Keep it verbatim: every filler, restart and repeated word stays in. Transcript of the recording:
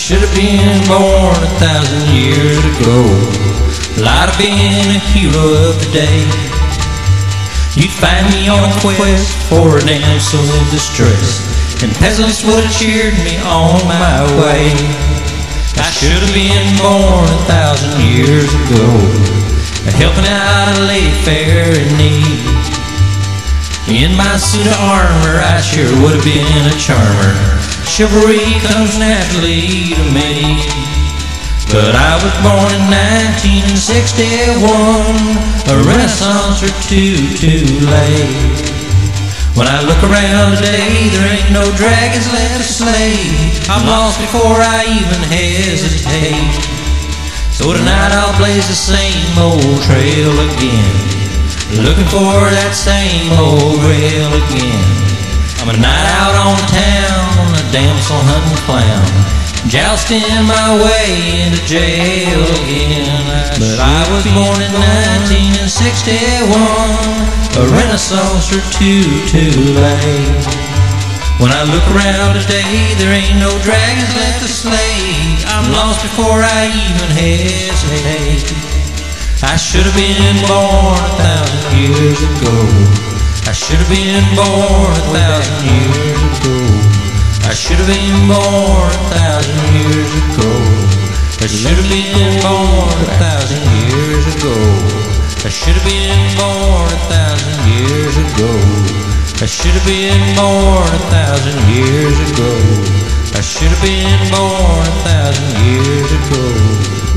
should have been born a thousand years ago. Well, I'd have been a hero of the day. You'd find me on a quest for a damsel in distress, and peasants would have cheered me on my way. I should have been born a thousand years ago, helping out a lady fair in need. In my suit of armor, I sure would have been a charmer. Chivalry comes naturally to me. But I was born in nineteen sixty-one, a renaissance or two too late. When I look around today, there ain't no dragons left to slay. I'm lost before I even hesitate. So tonight I'll blaze the same old trail again, looking for that same old rail again. I'm a night out on the town, a damsel hunting clown, jousting my way into jail again. But I was born in nineteen sixty-one, a renaissance or two too late. When I look around today, there ain't no dragons left to slay. I'm lost before I even hesitate. I should have been born a thousand years ago. I should have been born a thousand years ago. I should have been born a thousand years ago. I should have been born a thousand years ago. I should have been born a thousand years ago. I should have been born a thousand years ago. I should have been born a thousand years ago.